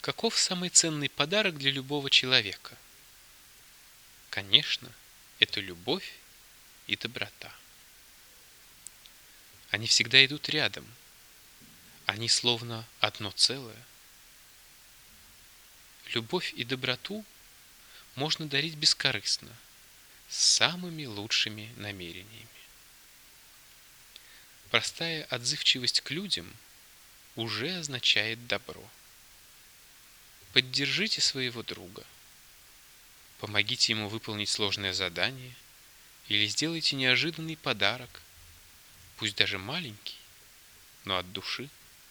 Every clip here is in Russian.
Каков самый ценный подарок для любого человека? Конечно, это любовь и доброта. Они всегда идут рядом. Они словно одно целое. Любовь и доброту можно дарить бескорыстно, с самыми лучшими намерениями. Простая отзывчивость к людям уже означает добро. Поддержите своего друга. Помогите ему выполнить сложное задание или сделайте неожиданный подарок, пусть даже маленький, но от души.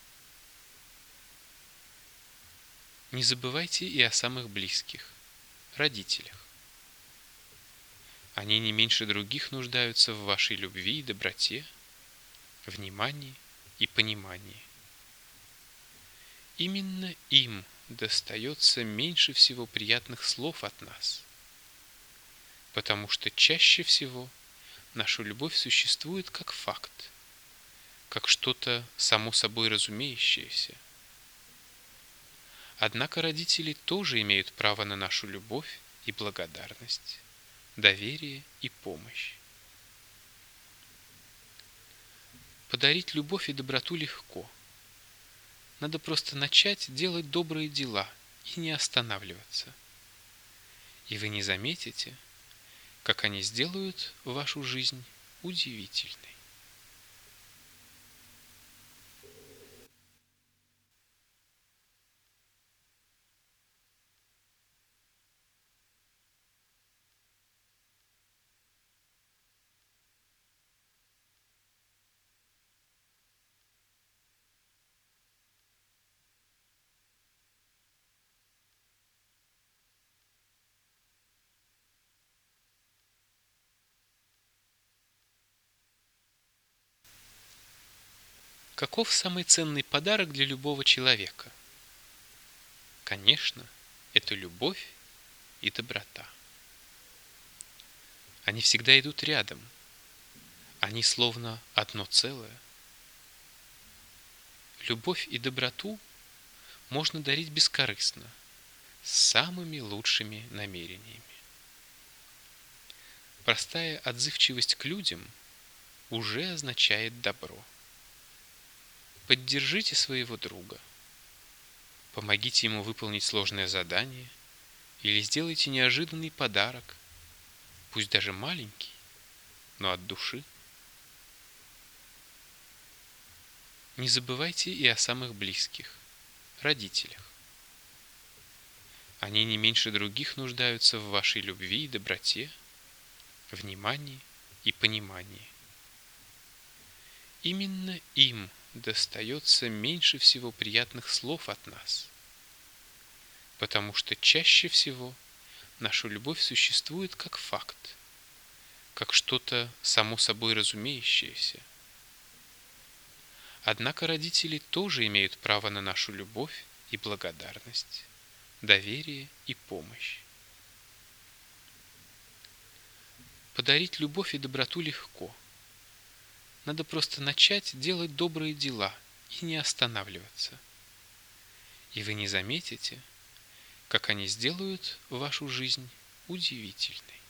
Не забывайте и о самых близких, родителях. Они не меньше других нуждаются в вашей любви и доброте, внимании и понимании. Именно им достается меньше всего приятных слов от нас, потому что чаще всего наша любовь существует как факт, как что-то само собой разумеющееся. Однако родители тоже имеют право на нашу любовь и благодарность, доверие и помощь. Подарить любовь и доброту легко. Надо просто начать делать добрые дела и не останавливаться. И вы не заметите, как они сделают вашу жизнь удивительной. Каков самый ценный подарок для любого человека? Конечно, это любовь и доброта. Они всегда идут рядом. Они словно одно целое. Любовь и доброту можно дарить бескорыстно, с самыми лучшими намерениями. Простая отзывчивость к людям уже означает добро. Поддержите своего друга. Помогите ему выполнить сложное задание или сделайте неожиданный подарок, пусть даже маленький, но от души. Не забывайте и о самых близких, родителях. Они не меньше других нуждаются в вашей любви и доброте, внимании и понимании. Именно им достается меньше всего приятных слов от нас, потому что чаще всего наша любовь существует как факт, как что-то само собой разумеющееся. Однако родители тоже имеют право на нашу любовь и благодарность, доверие и помощь. Подарить любовь и доброту легко. Надо просто начать делать добрые дела и не останавливаться. И вы не заметите, как они сделают вашу жизнь удивительной.